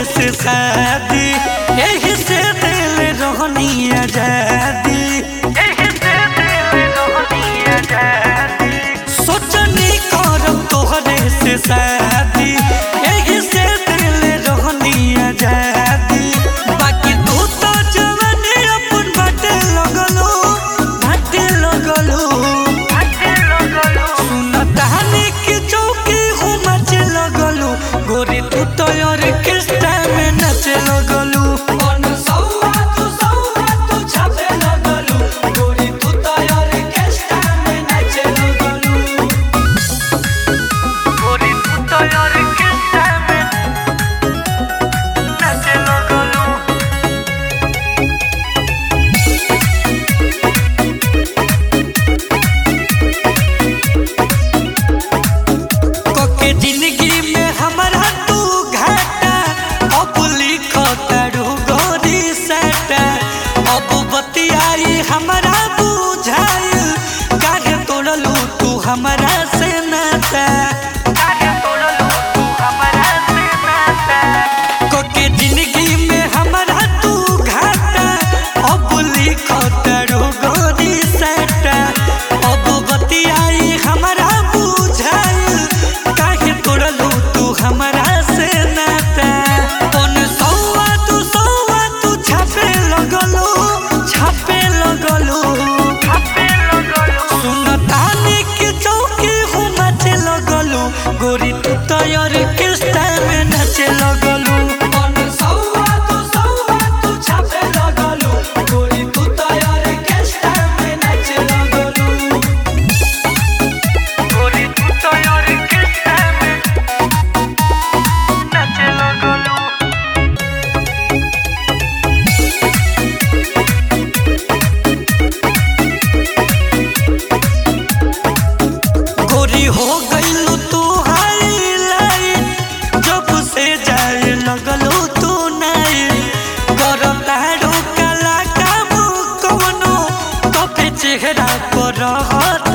से शादी, यही से दिल रहनी आजादी, यही से दिल रहनी आजादी। सोचनी करब तोहरे से शादी, यही से दिल रहनी आजादी। बाकी तू तो जवानी अपन बाटे लगलो, बाटे लगलो, बाटे लगलो। सुनतानी की चौकी हूँ मचे लगलो, गोरी तू तो ऑर्केस्ट्रा में नचे लगलू। छापे लगलू, गोरी तू तो ऑर्केस्ट्रा में नचे लगलू, गोरी तू तो ऑर्केस्ट्रा में नचे लगलू। कोके जिंदगी में हमारा तू घाटा, अब लिखतारू गोरी साटा। अब बतियाई हमारा बुझाइल, काहे तोड़लू तू हमारा से नाता, काहे तोड़लू तू हमारा से नाता। कोके जिंदगी में हमारा तू घाटा, अब लिखतारू गोरी साटा। अब बतियाई हमारा बुझाइल, काहे तोड़लू तू हमारा से नाता। तू छापे लगलू, छापे लगलू, छापे लगलू। सुनतानी की चौकी हूँ मचे लगलू, गोरी तू तो ऑर्केस्ट्रा में नचे लगलू। तू छापे लगलू, गोरी तू तो ऑर्केस्ट्रा में नचे लगलू, गोरी तू तो ऑर्केस्ट्रा में नचे लगलू। गोरी हो गईलू तू हाईलाइट, जब से जाए लगलू तू नाइट। करतारू काला काम कवनो, तबे चेहरा पर रहत